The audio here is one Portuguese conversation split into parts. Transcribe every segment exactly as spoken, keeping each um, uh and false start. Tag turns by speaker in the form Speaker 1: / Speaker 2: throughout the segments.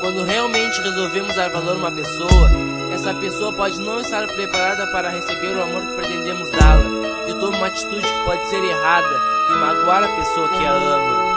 Speaker 1: Quando realmente resolvemos dar valor a uma pessoa, essa pessoa pode não estar preparada para receber o amor que pretendemos dá-la, e toma uma atitude que pode ser errada e magoar a pessoa que a ama.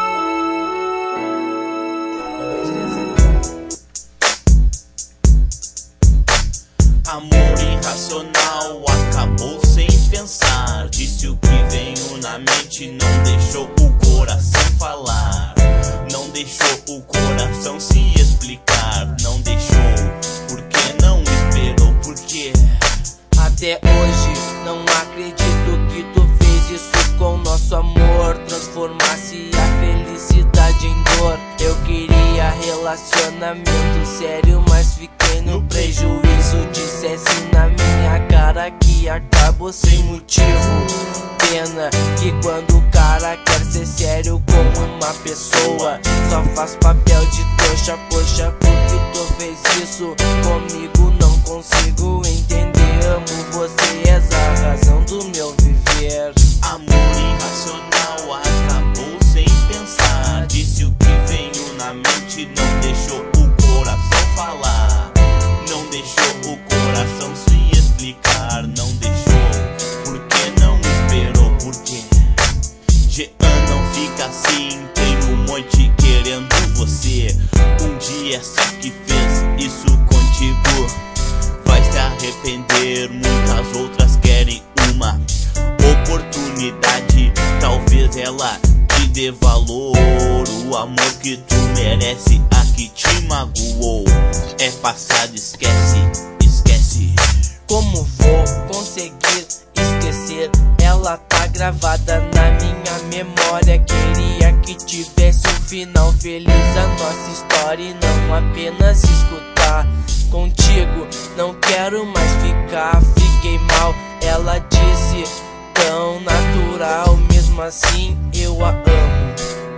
Speaker 2: Amor irracional acabou sem pensar. Disse o que veio na mente, não deixou o coração falar. Não deixou o coração se explicar. Não deixou, porque não esperou, porque
Speaker 1: até hoje não acredito que tu fez isso com nosso amor. Transformasse a felicidade em dor. Eu queria relacionamento sério, mas fiquei no prejuízo. Dissesse na minha cara que acabou sem motivo. Pena que quando o cara quer ser sério com uma pessoa, só faz papel de trouxa. Poxa, por que tu fez isso comigo? Não consigo entender. Amo você, és a razão do meu viver.
Speaker 2: Amor irracional acabou sem pensar. Disse o que veio na mente, não deixou o coração falar. Não deixou o coração se explicar. Não deixou, porque não esperou, porque Jean não fica assim. Tem um monte querendo você. Um dia só que fez isso contigo vai se arrepender. Muitas outras querem uma oportunidade. Talvez ela te dê valor. O amor que tu merece, a que te magoou, é passado, esquece, esquece.
Speaker 1: Como vou conseguir esquecer? Ela tá gravada na minha memória. Queria que tivesse um final feliz a nossa história, e não apenas escutar. Contigo não quero mais ficar. Fiquei mal, ela disse, tão natural. Mesmo assim eu a amo.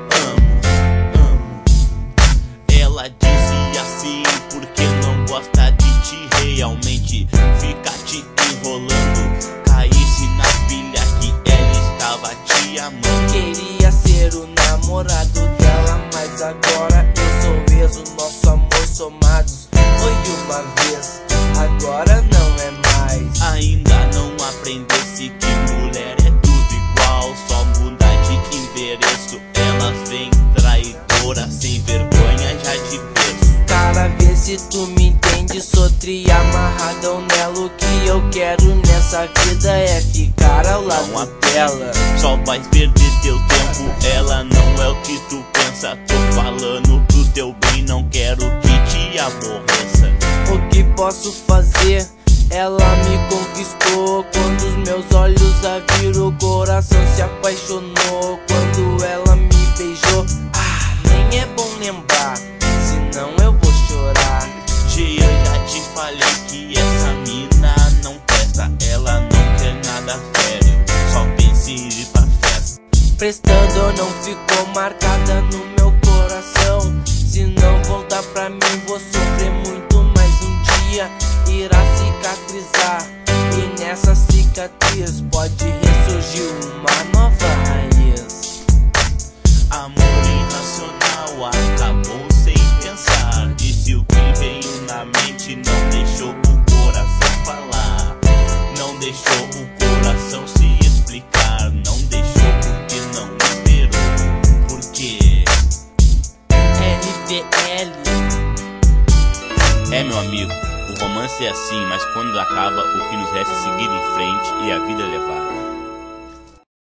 Speaker 2: Amo, amo. Ela disse assim porque não gosta de ti realmente. Fica te enrolando. Caísse na pilha que ela estava te amando.
Speaker 1: Queria ser o namorado dela, mas agora eu sou ex. O nosso amor somados foi uma vez, agora não é mais.
Speaker 2: Ainda não aprendesse que mulher é tudo igual, só muda de endereço. Elas vêm traidora, sem vergonha já de berço.
Speaker 1: Cara, vê se tu me entende. Sou tri amarradão nela. O que eu quero nessa vida é ficar ao lado
Speaker 2: não
Speaker 1: dela.
Speaker 2: Só vais perder teu tempo. Ela não é o que tu pensa. Tô falando pro teu bem, não quero que te aborreça.
Speaker 1: O que posso fazer? Ela me conquistou. Quando os meus olhos a viram, o coração se apaixonou. Quando ela me beijou, ah, nem é bom lembrar, senão eu vou chorar.
Speaker 2: Tia, já te falei que essa mina não presta. Ela não quer nada sério, só pensa em ir pra festa.
Speaker 1: Prestando não ficou marcada no meu coração. Se não voltar pra mim vou sofrer muito, mas um dia irá cicatrizar. E nessa cicatriz pode ressurgir uma nova raiz.
Speaker 2: Amor irracional acabou sem pensar. Disse o que veio na mente, não deixou o coração falar. Não deixou o coração se explicar. Não deixou porque não esperou, porque
Speaker 1: L V L.
Speaker 2: é, meu amigo, o romance é assim, mas quando acaba o que nos resta é seguir em frente e a vida levar.